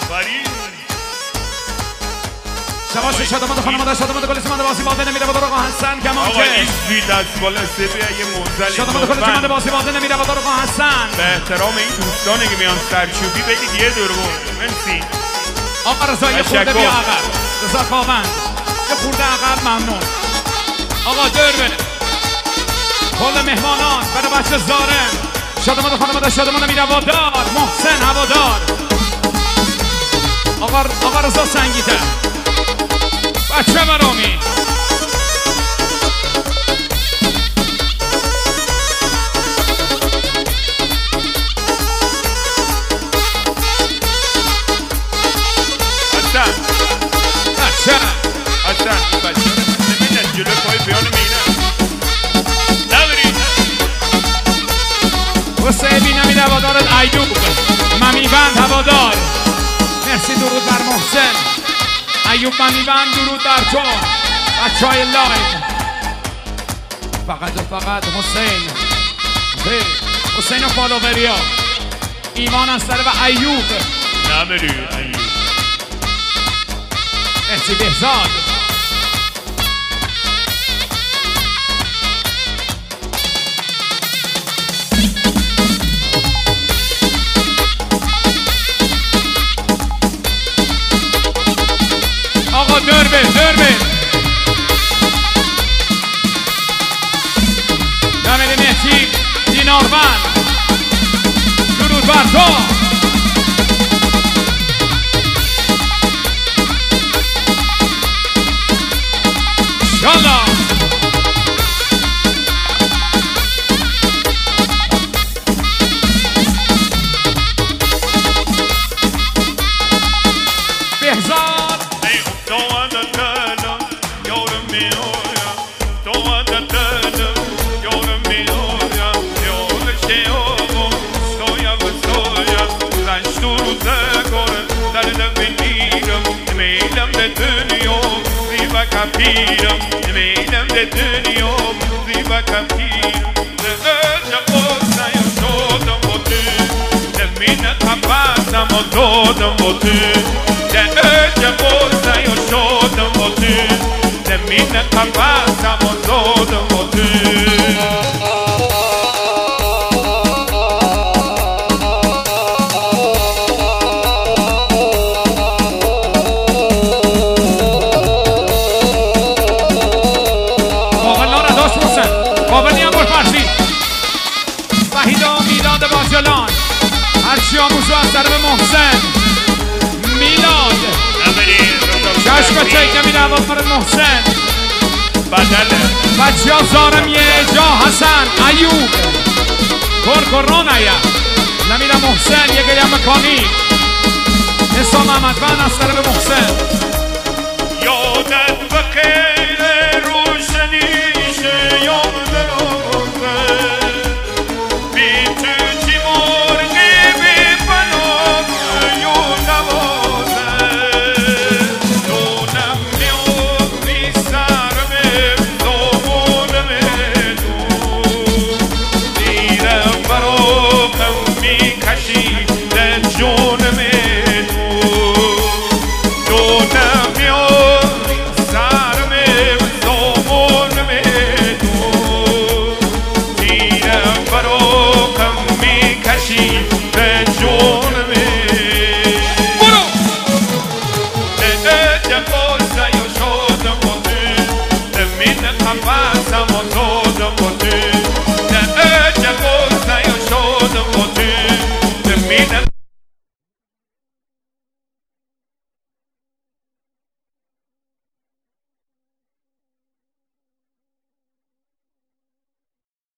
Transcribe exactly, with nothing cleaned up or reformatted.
شباش شادمات خانواده شادمات کل سیمانده باسی باده نمیره با دارقا حسن کمان آقا که این سوی دست بالا سبی اگه موزلی شادمات کل سیمانده باسی باده نمیره با دارقا حسن به احترام این دوستانی که میان سرچوبی بگید یه دور بود. مرسی آقا رضا یه خورده بیا عقب رضا کامند یه خورده عقب ممنون آقا دور بره کل مهمانان برای بچه زارم شادمات خانواده شادمان میره وادار محسن هوادار آقا آقا رضا سنگیته بچه برامی حسن بچه حسن بچه نمیدن جلو پای بیان مینه نبرید حسینی نمیده هوادارت ایوب ممیبند هوادار مرسی درود بر محسن ایوب ممیبند درود بر تو بچه های لایو فقط و فقط حسین حسین و فالووریا ایمان از طرف ایوب نبرید مرسی بهزاد آقا دور به دور به نمیده مهتی دیناربند درود بر تو یالا بهزاد Capirem, nemilam de dönüyor, ziba capirem. Ne öyle olsa yaşadım botu, nemine kapatsam o doğdum botu. Ne öyle olsa yaşadım botu, nemine kapatsam o doğdum botu. قابلی هم برفرشی وحیدا میلاد باجلان هرچی آموزو از طرف محسن میلاد چشم چیک نمیده هوا فرد محسن بدله بچه ها زارم یه جا حسن ایوب کرکران ایا نمیده محسن یه گریم مکانی حسام احمد بند از طرف محسن یادت بخیر